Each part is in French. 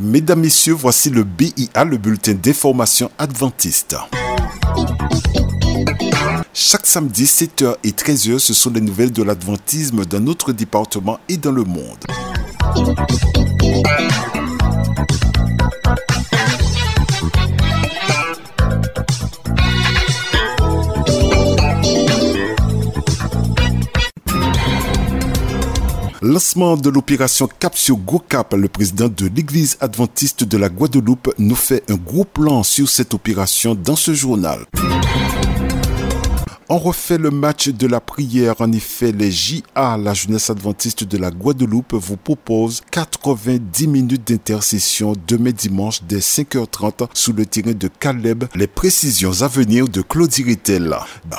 Mesdames, Messieurs, voici le BIA, le bulletin d'information adventiste. Chaque samedi, 7h et 13h, ce sont les nouvelles de l'adventisme dans notre département et dans le monde. Lancement de l'opération Cap sur Go Cap, le président de l'église adventiste de la Guadeloupe nous fait un gros plan sur cette opération dans ce journal. On refait le match de la prière. En effet, les JA, la jeunesse adventiste de la Guadeloupe, vous propose 90 minutes d'intercession demain dimanche dès 5h30 sous le terrain de Caleb. Les précisions à venir de Claudie Rittel.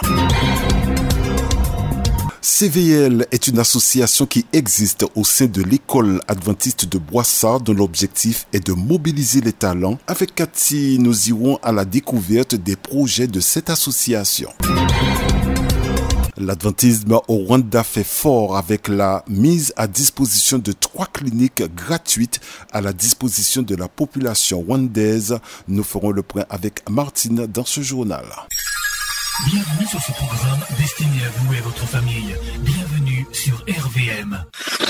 CVL est une association qui existe au sein de l'école adventiste de Boissard dont l'objectif est de mobiliser les talents. Avec Cathy, nous irons à la découverte des projets de cette association. L'adventisme au Rwanda fait fort avec la mise à disposition de 3 cliniques gratuites à la disposition de la population rwandaise. Nous ferons le point avec Martine dans ce journal. Bienvenue sur ce programme destiné à vous et votre famille. Bienvenue sur RVM.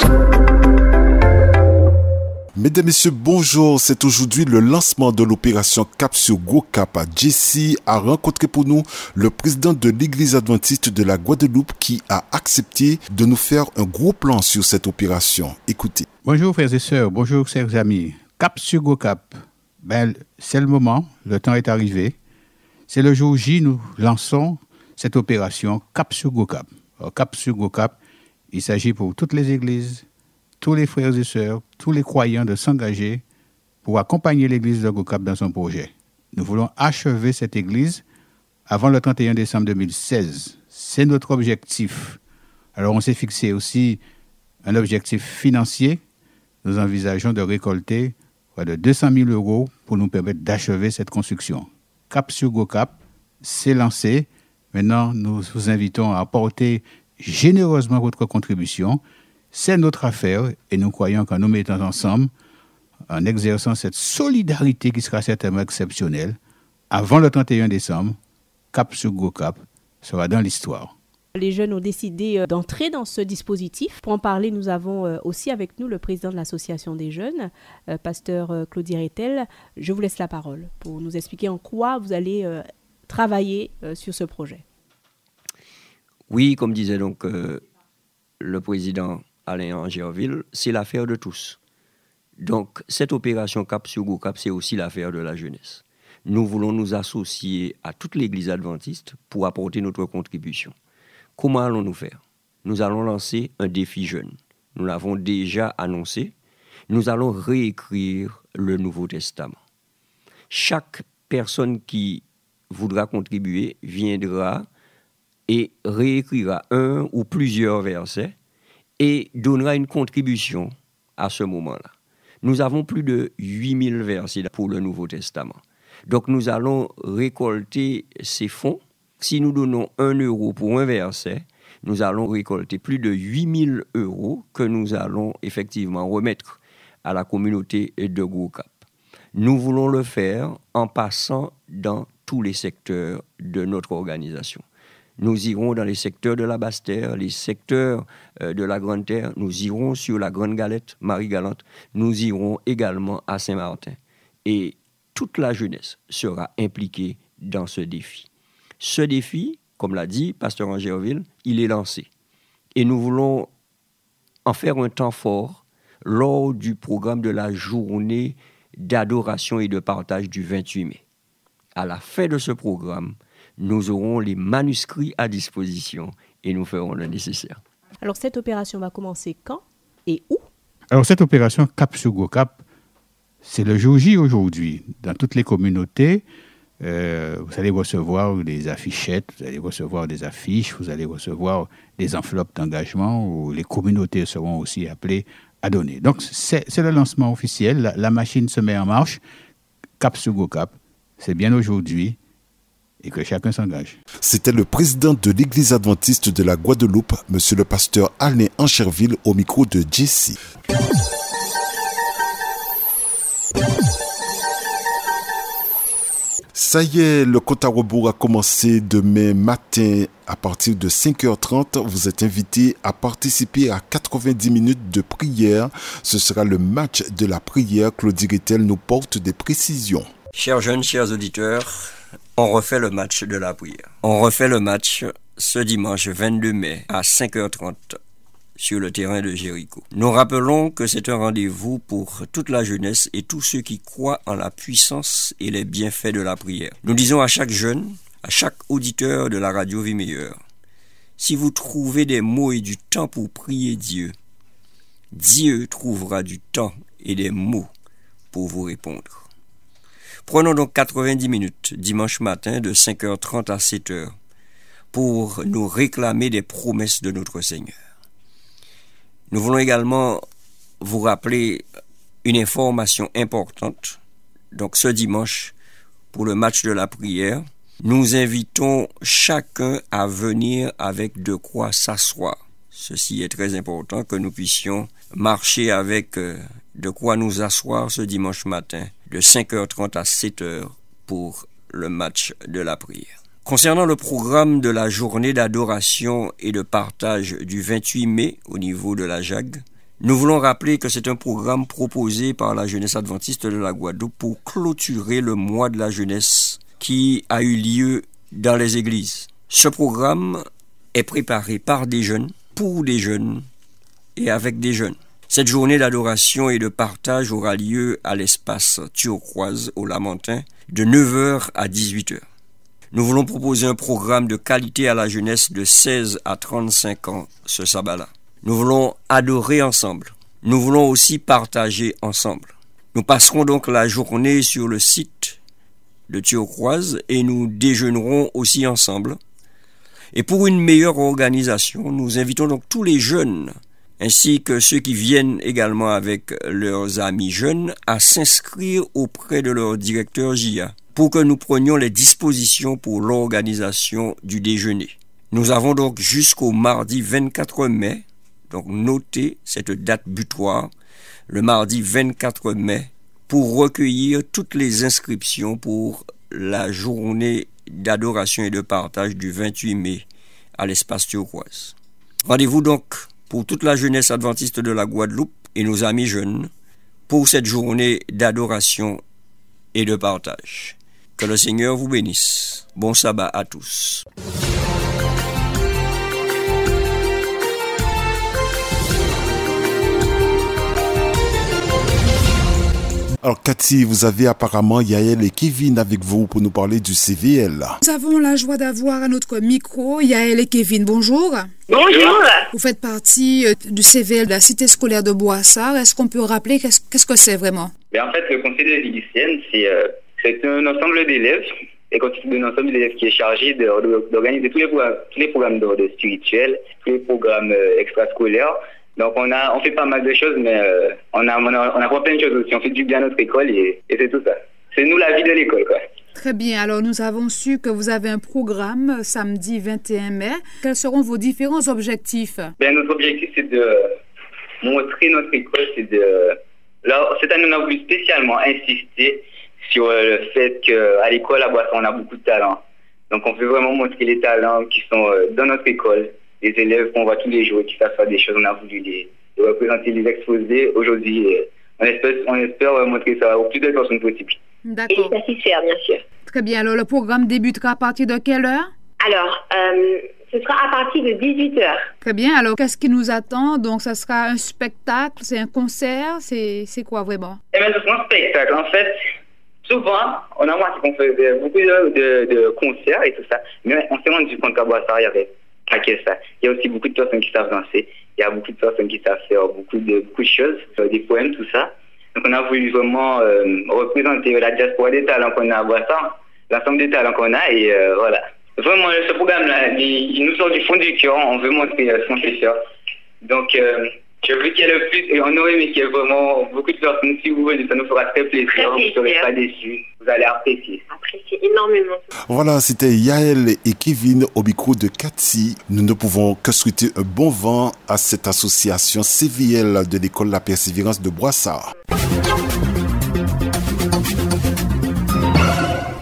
Mesdames, Messieurs, bonjour. C'est aujourd'hui le lancement de l'opération Cap sur Go Cap. Jessie a rencontré pour nous le président de l'église adventiste de la Guadeloupe qui a accepté de nous faire un gros plan sur cette opération. Écoutez. Bonjour frères et sœurs, bonjour chers amis. Cap sur Go Cap. C'est le moment, le temps est arrivé. C'est le jour J, nous lançons cette opération Cap sur Go Cap. Alors, Cap sur Go Cap, il s'agit pour toutes les églises, tous les frères et sœurs, tous les croyants de s'engager pour accompagner l'église de Go Cap dans son projet. Nous voulons achever cette église avant le 31 décembre 2016. C'est notre objectif. Alors on s'est fixé aussi un objectif financier. Nous envisageons de récolter près de 200 000 € pour nous permettre d'achever cette construction. Cap sur Go Cap, c'est lancé. Maintenant, nous vous invitons à apporter généreusement votre contribution. C'est notre affaire et nous croyons qu'en nous mettant ensemble, en exerçant cette solidarité qui sera certainement exceptionnelle, avant le 31 décembre, Cap sur Go Cap sera dans l'histoire. Les jeunes ont décidé d'entrer dans ce dispositif. Pour en parler, nous avons aussi avec nous le président de l'association des jeunes, pasteur Claudie Rittel. Je vous laisse la parole pour nous expliquer en quoi vous allez travailler sur ce projet. Oui, comme disait donc le président Alain Angerville, c'est l'affaire de tous. Donc, cette opération Cap sur Go Cap, c'est aussi l'affaire de la jeunesse. Nous voulons nous associer à toute l'église adventiste pour apporter notre contribution. Comment allons-nous faire ? Nous allons lancer un défi jeune. Nous l'avons déjà annoncé. Nous allons réécrire le Nouveau Testament. Chaque personne qui voudra contribuer viendra et réécrira un ou plusieurs versets et donnera une contribution à ce moment-là. Nous avons plus de 8000 versets pour le Nouveau Testament. Donc nous allons récolter ces fonds. Si nous donnons 1 € pour un verset, nous allons récolter plus de 8000 € que nous allons effectivement remettre à la communauté de Go Cap. Nous voulons le faire en passant dans tous les secteurs de notre organisation. Nous irons dans les secteurs de la Basse-Terre, les secteurs de la Grande-Terre. Nous irons sur la Grande Galette, Marie-Galante. Nous irons également à Saint-Martin. Et toute la jeunesse sera impliquée dans ce défi. Ce défi, comme l'a dit pasteur Angerville, il est lancé. Et nous voulons en faire un temps fort lors du programme de la journée d'adoration et de partage du 28 mai. À la fin de ce programme, nous aurons les manuscrits à disposition et nous ferons le nécessaire. Alors, cette opération va commencer quand et où ? Alors, cette opération Cap sur Go Cap, c'est le jour J aujourd'hui. Dans toutes les communautés, vous allez recevoir des affichettes, vous allez recevoir des affiches, vous allez recevoir des enveloppes d'engagement où les communautés seront aussi appelées à donner. Donc, c'est le lancement officiel. La machine se met en marche. Cap sur Go Cap, c'est bien aujourd'hui et que chacun s'engage. C'était le président de l'église adventiste de la Guadeloupe, monsieur le pasteur Alain Ancherville, au micro de Jessie. Ça y est, le compte à rebours a commencé demain matin à partir de 5h30. Vous êtes invités à participer à 90 minutes de prière. Ce sera le match de la prière. Claudie Rettel nous porte des précisions. Chers jeunes, chers auditeurs, on refait le match de la prière. On refait le match ce dimanche 22 mai à 5h30 sur le terrain de Jéricho. Nous rappelons que c'est un rendez-vous pour toute la jeunesse et tous ceux qui croient en la puissance et les bienfaits de la prière. Nous disons à chaque jeune, à chaque auditeur de la radio Vie Meilleure, si vous trouvez des mots et du temps pour prier Dieu, Dieu trouvera du temps et des mots pour vous répondre. Prenons donc 90 minutes dimanche matin de 5h30 à 7h pour nous réclamer des promesses de notre Seigneur. Nous voulons également vous rappeler une information importante. Donc ce dimanche, pour le match de la prière, nous invitons chacun à venir avec de quoi s'asseoir. Ceci est très important que nous puissions marcher avec de quoi nous asseoir ce dimanche matin de 5h30 à 7h pour le match de la prière. Concernant le programme de la journée d'adoration et de partage du 28 mai au niveau de la JAG, nous voulons rappeler que c'est un programme proposé par la jeunesse adventiste de la Guadeloupe pour clôturer le mois de la jeunesse qui a eu lieu dans les églises. Ce programme est préparé par des jeunes, pour des jeunes et avec des jeunes. Cette journée d'adoration et de partage aura lieu à l'espace Turquoise au Lamentin de 9h à 18h. Nous voulons proposer un programme de qualité à la jeunesse de 16 à 35 ans ce sabbat-là. Nous voulons adorer ensemble. Nous voulons aussi partager ensemble. Nous passerons donc la journée sur le site de Turquoise et nous déjeunerons aussi ensemble. Et pour une meilleure organisation, nous invitons donc tous les jeunes ainsi que ceux qui viennent également avec leurs amis jeunes à s'inscrire auprès de leur directeur JA pour que nous prenions les dispositions pour l'organisation du déjeuner. Nous avons donc jusqu'au mardi 24 mai, donc notez cette date butoir, le mardi 24 mai, pour recueillir toutes les inscriptions pour la journée d'adoration et de partage du 28 mai à l'espace Turquoise. Rendez-vous donc pour toute la jeunesse adventiste de la Guadeloupe et nos amis jeunes pour cette journée d'adoration et de partage. Que le Seigneur vous bénisse. Bon sabbat à tous. Alors Cathy, vous avez apparemment Yael et Kevin avec vous pour nous parler du CVL. Nous avons la joie d'avoir à notre micro Yael et Kevin. Bonjour. Bonjour. Vous faites partie du CVL de la cité scolaire de Boissard. Est-ce qu'on peut rappeler qu'est-ce que c'est vraiment? En fait, le conseil de vie lycéenne, c'est un ensemble d'élèves, et constitué d'un ensemble d'élèves qui est chargé d'organiser tous les programmes d'ordre spirituel, tous les programmes extrascolaires. Donc on fait pas mal de choses, mais on apprend plein de choses aussi. On fait du bien à notre école et c'est tout ça. C'est nous la vie de l'école, quoi. Très bien. Alors nous avons su que vous avez un programme samedi 21 mai. Quels seront vos différents objectifs? Notre objectif, c'est de montrer notre école. Cette année, on a voulu spécialement insister sur le fait qu'à l'école, à Boissard, on a beaucoup de talents. Donc on veut vraiment montrer les talents qui sont dans notre école. Les élèves qu'on voit tous les jours, qui savent faire des choses, on a voulu les représenter, les exposer aujourd'hui. On espère montrer ça au plus de personnes possible. D'accord. Et satisfaire, bien sûr. Très bien. Alors, le programme débutera à partir de quelle heure? Alors, ce sera à partir de 18h. Très bien. Alors, qu'est-ce qui nous attend? Donc, ça sera un spectacle, c'est un concert, c'est quoi vraiment? Ce sera un spectacle. En fait, souvent, on a remarqué qu'on faisait beaucoup de concerts et tout ça, mais on s'est rendu compte qu'à Boissard, il y avait pas que ça. Il y a aussi beaucoup de personnes qui savent danser. Il y a beaucoup de personnes qui savent faire beaucoup de choses, des poèmes, tout ça. Donc, on a voulu vraiment représenter la diaspora des talents qu'on a à Boissard, l'ensemble des talents qu'on a, et voilà. Vraiment, ce programme-là, il nous sort du fond du cœur. On veut montrer ce qu'on sait faire. Donc, je veux qu'il y ait le plus, et on aurait aimé qu'il y ait vraiment beaucoup de personnes. Si vous venez, ça nous fera très plaisir. Vous ne serez pas déçus. Vous allez apprécier. Apprécier énormément. Voilà, c'était Yael et Kevin au micro de Cathy. Nous ne pouvons que souhaiter un bon vent à cette association CVL de l'école La Persévérance de Boissard.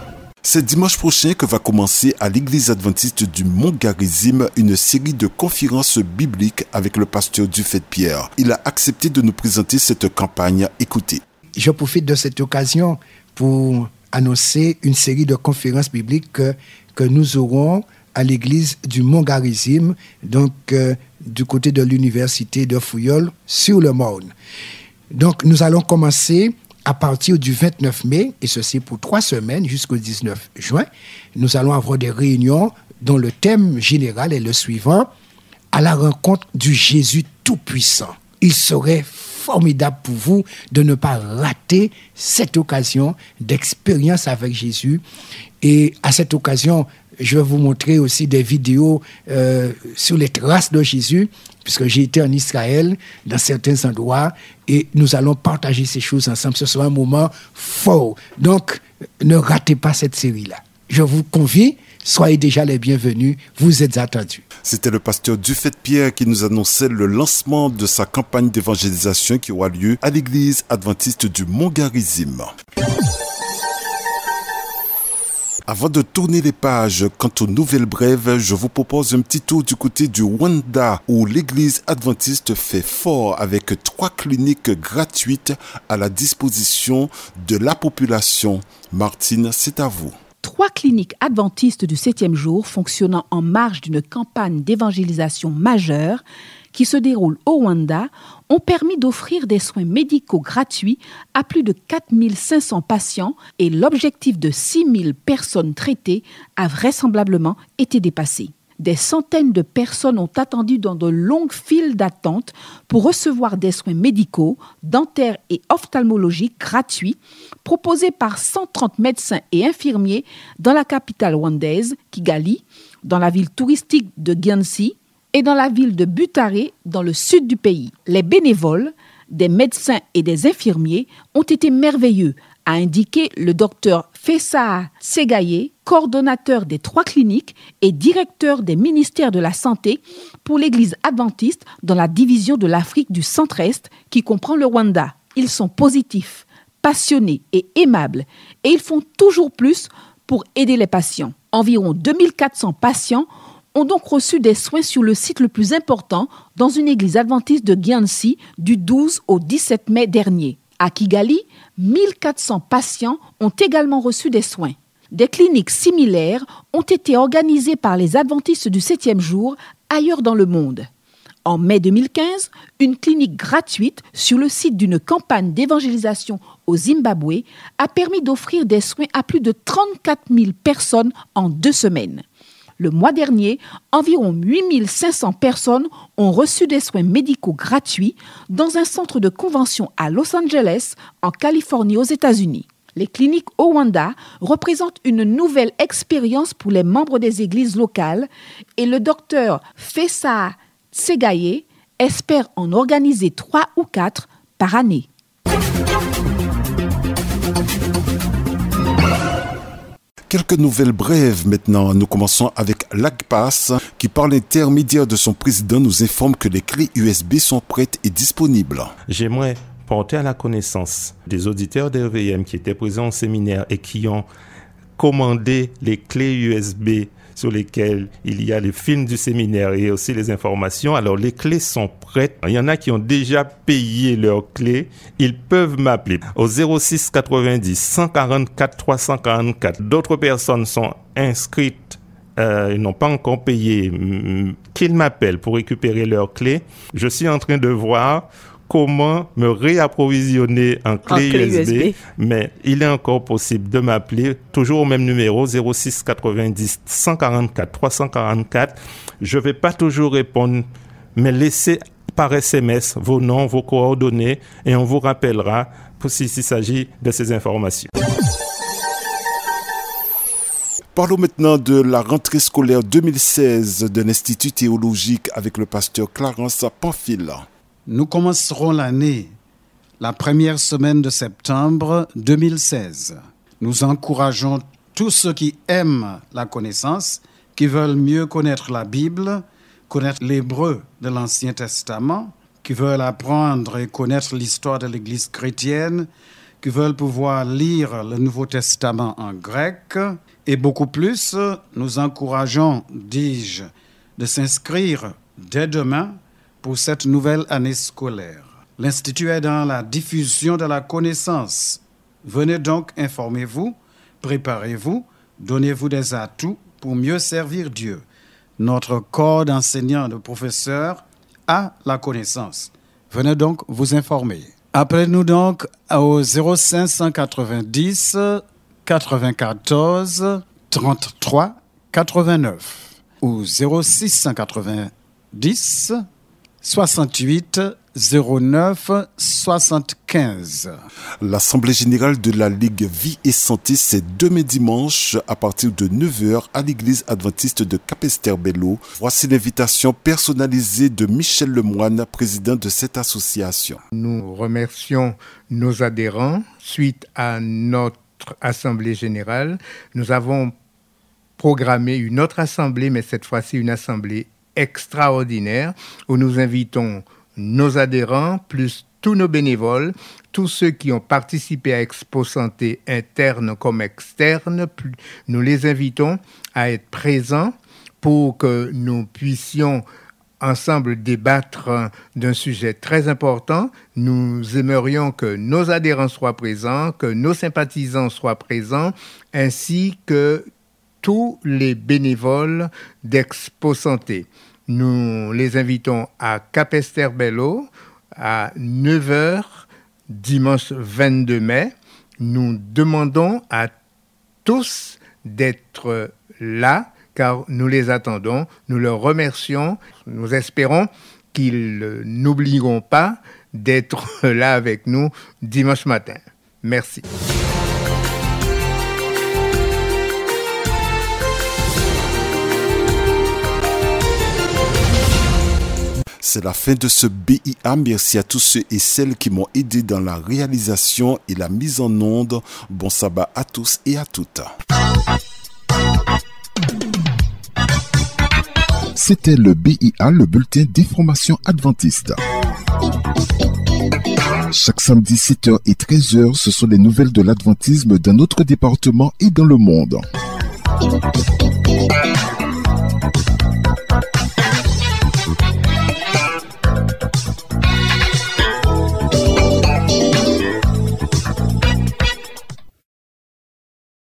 C'est dimanche prochain que va commencer à l'église adventiste du Mont-Garizim une série de conférences bibliques avec le pasteur Dufay-Pierre. Il a accepté de nous présenter cette campagne. Écoutez. Je profite de cette occasion pour annoncer une série de conférences bibliques que nous aurons à l'église du Mont-Garizim, donc du côté de l'université de Fouillol, sur le Marne. Donc nous allons commencer à partir du 29 mai, et ceci pour 3 semaines jusqu'au 19 juin. Nous allons avoir des réunions dont le thème général est le suivant: à la rencontre du Jésus Tout-Puissant. Il serait formidable pour vous de ne pas rater cette occasion d'expérience avec Jésus. Et à cette occasion, je vais vous montrer aussi des vidéos sur les traces de Jésus, puisque j'ai été en Israël, dans certains endroits, et nous allons partager ces choses ensemble. Ce sera un moment fort. Donc, ne ratez pas cette série-là. Je vous convie, soyez déjà les bienvenus, vous êtes attendus. C'était le pasteur Dufay-Pierre qui nous annonçait le lancement de sa campagne d'évangélisation qui aura lieu à l'église adventiste du Mont-Garizim. Avant de tourner les pages quant aux nouvelles brèves, je vous propose un petit tour du côté du Rwanda où l'église adventiste fait fort avec 3 cliniques gratuites à la disposition de la population. Martine, c'est à vous. 3 cliniques adventistes du 7e jour fonctionnant en marge d'une campagne d'évangélisation majeure qui se déroule au Rwanda ont permis d'offrir des soins médicaux gratuits à plus de 4500 patients et l'objectif de 6000 personnes traitées a vraisemblablement été dépassé. Des centaines de personnes ont attendu dans de longues files d'attente pour recevoir des soins médicaux, dentaires et ophtalmologiques gratuits proposés par 130 médecins et infirmiers dans la capitale rwandaise, Kigali, dans la ville touristique de Gyansi et dans la ville de Butare, dans le sud du pays. Les bénévoles, des médecins et des infirmiers ont été merveilleux, a indiqué le docteur Fessa Segaye, coordonnateur des 3 cliniques et directeur des ministères de la Santé pour l'Église adventiste dans la division de l'Afrique du Centre-Est qui comprend le Rwanda. Ils sont positifs, passionnés et aimables et ils font toujours plus pour aider les patients. Environ 2400 patients ont donc reçu des soins sur le site le plus important dans une église adventiste de Gyansi du 12 au 17 mai dernier. À Kigali, 1400 patients ont également reçu des soins. Des cliniques similaires ont été organisées par les adventistes du 7e jour ailleurs dans le monde. En mai 2015, une clinique gratuite sur le site d'une campagne d'évangélisation au Zimbabwe a permis d'offrir des soins à plus de 34 000 personnes en 2 semaines. Le mois dernier, environ 8500 personnes ont reçu des soins médicaux gratuits dans un centre de convention à Los Angeles, en Californie, aux États-Unis. Les cliniques au Rwanda représentent une nouvelle expérience pour les membres des églises locales et le docteur Fessa Segaye espère en organiser 3 ou 4 par année. Quelques nouvelles brèves maintenant. Nous commençons avec l'AGPAS qui, par l'intermédiaire de son président, nous informe que les clés USB sont prêtes et disponibles. J'aimerais porter à la connaissance des auditeurs d'RVM qui étaient présents au séminaire et qui ont commandé les clés USB sur lesquelles il y a les films du séminaire et aussi les informations. Alors, les clés sont prêtes. Il y en a qui ont déjà payé leurs clés. Ils peuvent m'appeler au 06 90 144 344. D'autres personnes sont inscrites, ils n'ont pas encore payé. Qu'ils m'appellent pour récupérer leurs clés. Je suis en train de voir comment me réapprovisionner en clé USB, mais il est encore possible de m'appeler, toujours au même numéro, 06 90 144 344. Je ne vais pas toujours répondre, mais laissez par SMS vos noms, vos coordonnées, et on vous rappellera s'il s'agit de ces informations. Parlons maintenant de la rentrée scolaire 2016 de l'Institut théologique avec le pasteur Clarence Pamphile. Nous commencerons l'année, la première semaine de septembre 2016. Nous encourageons tous ceux qui aiment la connaissance, qui veulent mieux connaître la Bible, connaître l'hébreu de l'Ancien Testament, qui veulent apprendre et connaître l'histoire de l'Église chrétienne, qui veulent pouvoir lire le Nouveau Testament en grec. Et beaucoup plus, nous encourageons, dis-je, de s'inscrire dès demain pour cette nouvelle année scolaire. L'Institut est dans la diffusion de la connaissance. Venez donc, informez-vous, préparez-vous, donnez-vous des atouts pour mieux servir Dieu. Notre corps d'enseignants, de professeurs a la connaissance. Venez donc vous informer. Appelez-nous donc au 0590 94 33 89 ou 0690 68 09 75. L'Assemblée générale de la Ligue Vie et Santé, c'est demain dimanche à partir de 9h à l'église adventiste de Capesterre-Belle-Eau. Voici l'invitation personnalisée de Michel Lemoine, président de cette association. Nous remercions nos adhérents. Suite à notre Assemblée générale, nous avons programmé une autre assemblée, mais cette fois-ci une assemblée extraordinaire où nous invitons nos adhérents, plus tous nos bénévoles, tous ceux qui ont participé à Expo Santé interne comme externe. Nous les invitons à être présents pour que nous puissions ensemble débattre d'un sujet très important. Nous aimerions que nos adhérents soient présents, que nos sympathisants soient présents, ainsi que tous les bénévoles d'Expo Santé. Nous les invitons à Capesterre-Belle-Eau à 9h, dimanche 22 mai. Nous demandons à tous d'être là, car nous les attendons. Nous leur remercions. Nous espérons qu'ils n'oublieront pas d'être là avec nous dimanche matin. Merci. C'est la fin de ce BIA. Merci à tous ceux et celles qui m'ont aidé dans la réalisation et la mise en onde. Bon sabbat à tous et à toutes. C'était le BIA, le bulletin d'information adventiste. Chaque samedi 7h et 13h, ce sont les nouvelles de l'adventisme dans notre département et dans le monde.